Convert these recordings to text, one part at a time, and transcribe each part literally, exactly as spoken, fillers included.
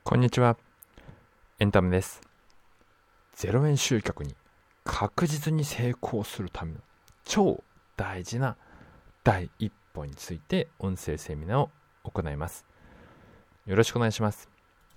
こんにちは。エンタメです。ゼロえん集客に確実に成功するための超大事な第一歩について音声セミナーを行います。よろしくお願いします。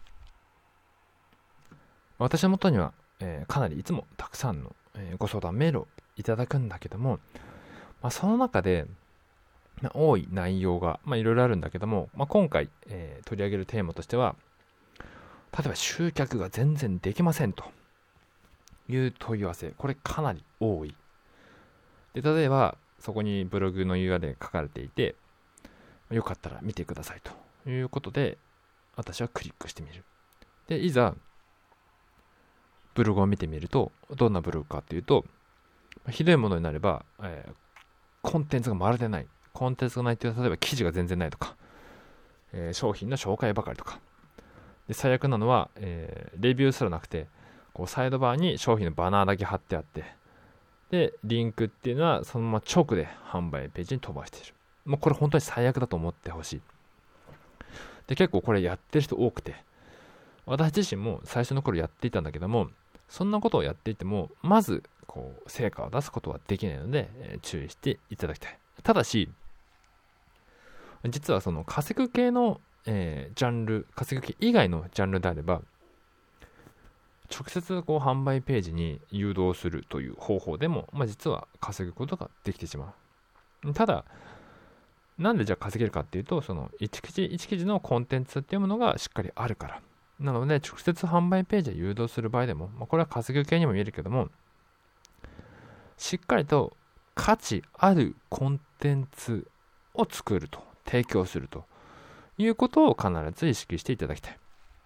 私の元には、えー、かなりいつもたくさんの、えー、ご相談メールをいただくんだけども、まあ、その中で、まあ、多い内容が、まあ、いろいろあるんだけども、まあ、今回、えー、取り上げるテーマとしては、例えば集客が全然できませんという問い合わせ、これかなり多い。で、例えばそこにブログの ユーアールエル 書かれていて、よかったら見てくださいということで、私はクリックしてみる。で、いざブログを見てみると、どんなブログかというと、ひどいものになれば、えー、コンテンツがまるでない。コンテンツがないというのは、例えば記事が全然ないとか、えー、商品の紹介ばかりとか。で、最悪なのは、えー、レビューすらなくて、こうサイドバーに商品のバナーだけ貼ってあって、で、リンクっていうのはそのまま直で販売ページに飛ばしている。もうこれ本当に最悪だと思ってほしい。で、結構これやってる人多くて、私自身も最初の頃やっていたんだけども、そんなことをやっていても、まず、こう、成果を出すことはできないので、えー、注意していただきたい。ただし、実はその稼ぐ系の、えー、ジャンル、稼ぐ系以外のジャンルであれば、直接こう販売ページに誘導するという方法でも、まあ、実は稼ぐことができてしまう。ただ、なんでじゃあ稼げるかっていうと、その一記事一記事のコンテンツっていうものがしっかりあるから。なので、直接販売ページで誘導する場合でも、まあ、これは稼ぐ系にも見えるけども、しっかりと価値あるコンテンツを作ると、提供するということを必ず意識していただきたい。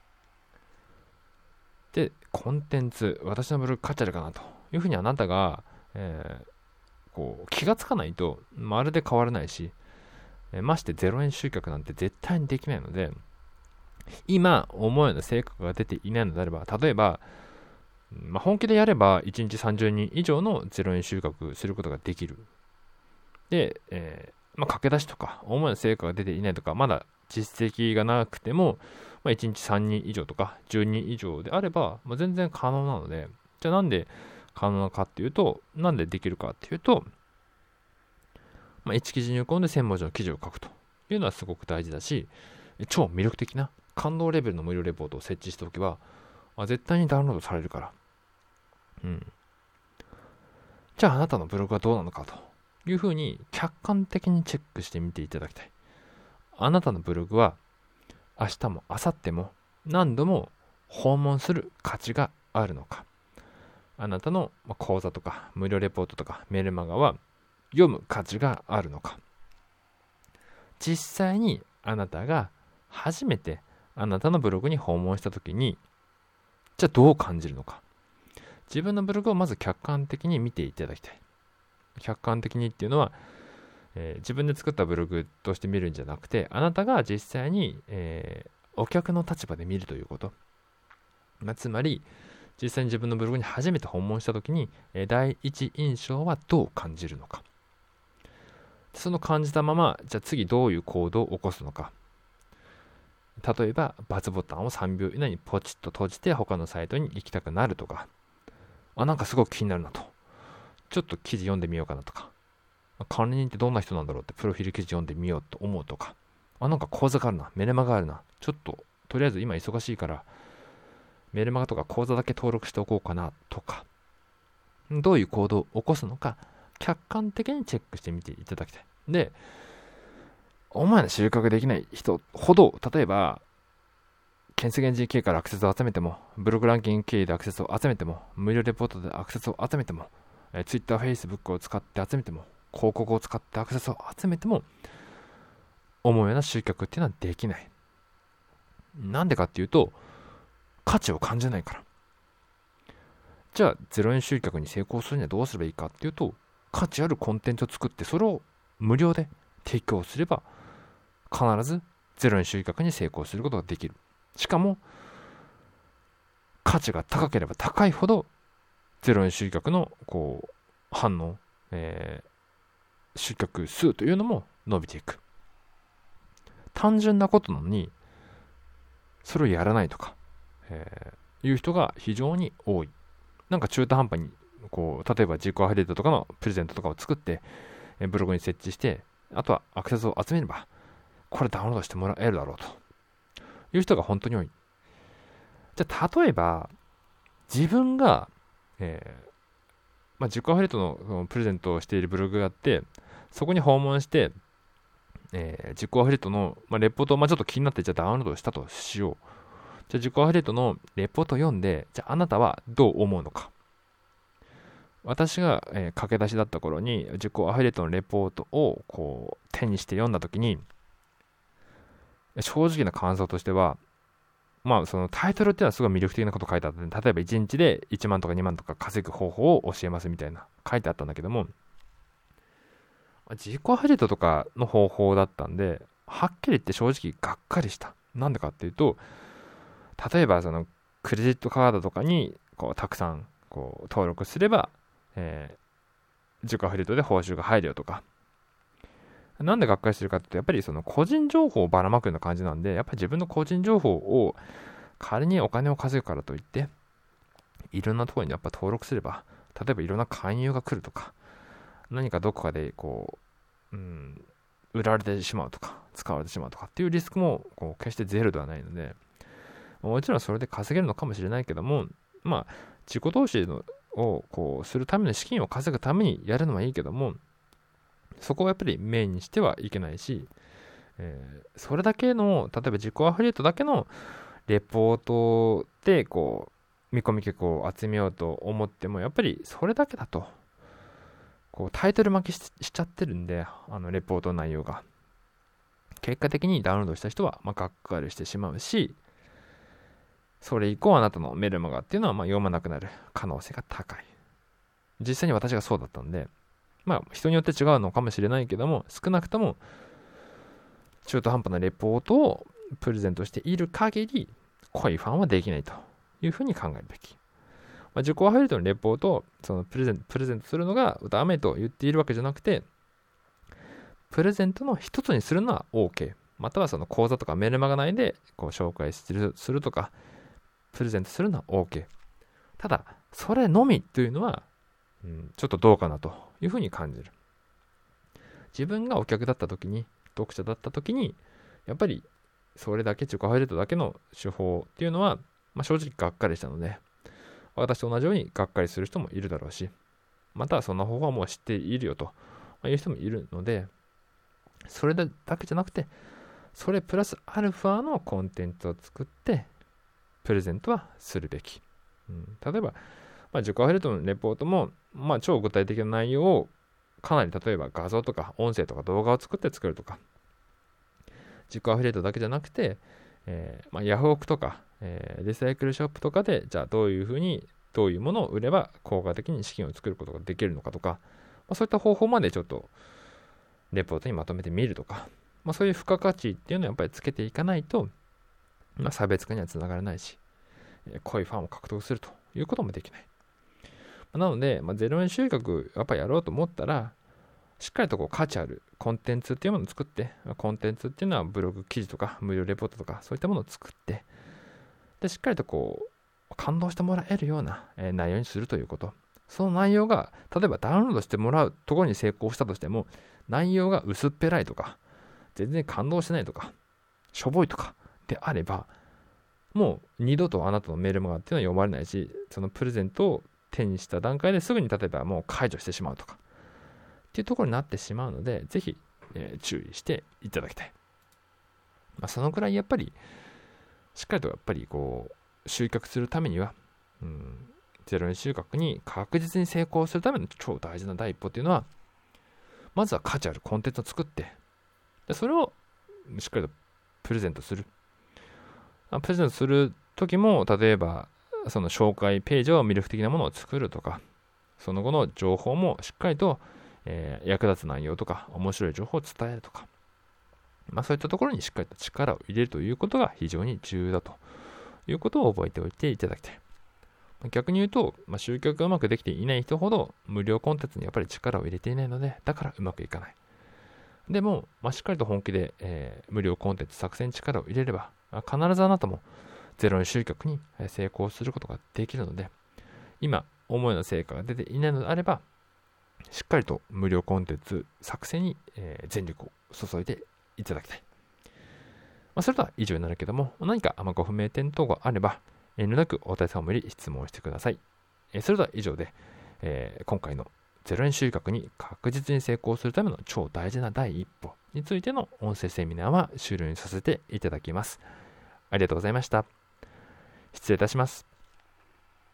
で、コンテンツ、私のブログ価値あるかなというふうにあなたが、えー、こう気がつかないとまるで変わらないし、えー、ましてゼロえん集客なんて絶対にできないので、今思うような成果が出ていないのであれば、例えば、まあ、本気でやればいちにちさんじゅうにん以上のゼロえん集客することができる。で、えーまあ、駆け出しとか思うような成果が出ていないとか、まだ実績がなくても、まあ、いちにちさんにん以上とかじゅうにん以上であれば、まあ、全然可能なので、じゃあなんで可能なのかっていうと、なんでできるかっていうと、まあ、いち記事入稿でせんもんじの記事を書くというのはすごく大事だし、超魅力的な感動レベルの無料レポートを設置しておけば、まあ、絶対にダウンロードされるから。うん。じゃああなたのブログはどうなのかというふうに客観的にチェックしてみていただきたい。あなたのブログは明日も明後日も何度も訪問する価値があるのか。あなたの講座とか無料レポートとかメルマガは読む価値があるのか。実際にあなたが初めてあなたのブログに訪問したときに、じゃあどう感じるのか。自分のブログをまず客観的に見ていただきたい。客観的にっていうのは、えー、自分で作ったブログとして見るんじゃなくて、あなたが実際に、えー、お客の立場で見るということ。まあ、つまり、実際に自分のブログに初めて訪問したときに、えー、第一印象はどう感じるのか。その感じたまま、じゃあ次どういう行動を起こすのか。例えば、×ボタンをさんびょう以内にポチッと閉じて他のサイトに行きたくなるとか、あ、なんかすごく気になるなと。ちょっと記事読んでみようかなとか、管理人ってどんな人なんだろうってプロフィール記事読んでみようと思うとか、あ、なんか講座があるな、メルマガあるな、ちょっととりあえず今忙しいからメルマガとか講座だけ登録しておこうかなとか、どういう行動を起こすのか客観的にチェックしてみていただきたい。で、お前の収穫できない人ほど、例えば検索エンジン経由からアクセスを集めても、ブログランキング経由でアクセスを集めても、無料レポートでアクセスを集めても、えー、Twitter、Facebook を使って集めても、広告を使ってアクセスを集めても、思うような集客っていうのはできない。なんでかっていうと、価値を感じないから。じゃあ、ゼロえん集客に成功するにはどうすればいいかっていうと、価値あるコンテンツを作って、それを無料で提供すれば、必ずゼロえん集客に成功することができる。しかも、価値が高ければ高いほど、ゼロえん集客のこう反応、えー、集客数というのも伸びていく。単純なことなのに、 それをやらないとか、えー、いう人が非常に多い。なんか中途半端にこう例えば自己アフィリエイトとかのプレゼントとかを作って、えー、ブログに設置して、あとはアクセスを集めればこれダウンロードしてもらえるだろうという人が本当に多い。じゃあ例えば自分が、えーまあ、自己アフィリエイト の, そのプレゼントをしているブログがあって、そこに訪問して、えー、自己アフィリエイトの、まあ、レポートを、まあ、ちょっと気になってじゃあダウンロードしたとしよう。じゃあ自己アフィリエイトのレポートを読んで、じゃああなたはどう思うのか。私が、えー、駆け出しだった頃に自己アフィリエイトのレポートをこう手にして読んだときに、正直な感想としては、まあそのタイトルっていうのはすごい魅力的なこと書いてあって、ね、例えばいちにちでいちまんとかにまんとか稼ぐ方法を教えますみたいな書いてあったんだけども、自己アフィリエイトとかの方法だったんで、はっきり言って正直がっかりした。なんでかっていうと、例えばそのクレジットカードとかにこうたくさんこう登録すれば、えー、自己アフィリエイトで報酬が入るよとか。なんでがっかりするかっていうと、やっぱりその個人情報をばらまくような感じなんで、やっぱり自分の個人情報を仮にお金を稼ぐからといって、いろんなところにやっぱ登録すれば、例えばいろんな勧誘が来るとか、何かどこかでこう、うん、売られてしまうとか、使われてしまうとかっていうリスクもこう決してゼロではないので、もちろんそれで稼げるのかもしれないけども、まあ、自己投資のをこうするための資金を稼ぐためにやるのはいいけども、そこをやっぱりメインにしてはいけないし、えー、それだけの、例えば自己アフィリエイトだけのレポートでこう見込み客を集めようと思っても、やっぱりそれだけだとこうタイトル巻き し, しちゃってるんで、あのレポートの内容が結果的にダウンロードした人はまあがっかりしてしまうし、それ以降あなたのメルマガっていうのはまあ読まなくなる可能性が高い。実際に私がそうだったんで、まあ人によって違うのかもしれないけども、少なくとも中途半端なレポートをプレゼントしている限り濃いファンはできないというふうに考えるべき。まあ、自己アフィリエイトのレポートをそのプレゼント、プレゼントするのがダメと言っているわけじゃなくて、プレゼントの一つにするのは OK。またはその講座とかメルマガ内でこう紹介する、するとか、プレゼントするのは OK。ただ、それのみというのは、うん、ちょっとどうかなというふうに感じる。自分がお客だった時に、読者だった時に、やっぱりそれだけ、自己アフィリエイトだけの手法っていうのは、まあ、正直がっかりしたので、私と同じようにがっかりする人もいるだろうし、またはそんな方法はもう知っているよという人もいるので、それだけじゃなくて、それプラスアルファのコンテンツを作ってプレゼントはするべき。うん、例えば、まあ、自己アフィリエイトのレポートも、まあ、超具体的な内容をかなり、例えば画像とか音声とか動画を作って作るとか、自己アフィリエイトだけじゃなくて、えーまあ、ヤフオクとか、えー、リサイクルショップとかで、じゃあどういうふうに、どういうものを売れば効果的に資金を作ることができるのかとか、まあ、そういった方法までちょっとレポートにまとめてみるとか、まあ、そういう付加価値っていうのをやっぱりつけていかないと、まあ、差別化にはつながらないし、えー、濃いファンを獲得するということもできない。なので、まあ、ゼロ円集客やっぱりやろうと思ったら、しっかりとこう価値あるコンテンツっていうものを作って、コンテンツっていうのはブログ記事とか無料レポートとかそういったものを作って、でしっかりとこう感動してもらえるような内容にするということ。その内容が例えばダウンロードしてもらうところに成功したとしても、内容が薄っぺらいとか全然感動してないとかしょぼいとかであれば、もう二度とあなたのメールマガっていうのは読まれないし、そのプレゼントを手にした段階ですぐに例えばもう解除してしまうとかっていうところになってしまうので、ぜひ、えー、注意していただきたい。まあ、そのくらいやっぱりしっかりとやっぱりこう集客するためには、うん、ゼロ円集客に確実に成功するための超大事な第一歩っていうのは、まずは価値あるコンテンツを作って、でそれをしっかりとプレゼントする。プレゼントする時も、例えばその紹介ページを魅力的なものを作るとか、その後の情報もしっかりと、えー、役立つ内容とか面白い情報を伝えるとか、まあ、そういったところにしっかりと力を入れるということが非常に重要だということを覚えておいていただきたい。逆に言うと、まあ、集客がうまくできていない人ほど無料コンテンツにやっぱり力を入れていないので、だからうまくいかない。 でも、まあ、しっかりと本気で、えー無料コンテンツ作成に力を入れれば、あ必ずあなたもゼロ円集客にえー成功することができるので、今、思うような成果が出ていないのであれば、しっかりと無料コンテンツ作成に、えー全力を注いでいただきたい。まあ、それでは以上になるけども、何かご不明点等があれば、遠慮なくお問い合わせより質問してください。えーそれでは以上で、えー今回のゼロ円集客に確実に成功するための超大事な第一歩についての音声セミナーは終了にさせていただきます。ありがとうございました。失礼いたします。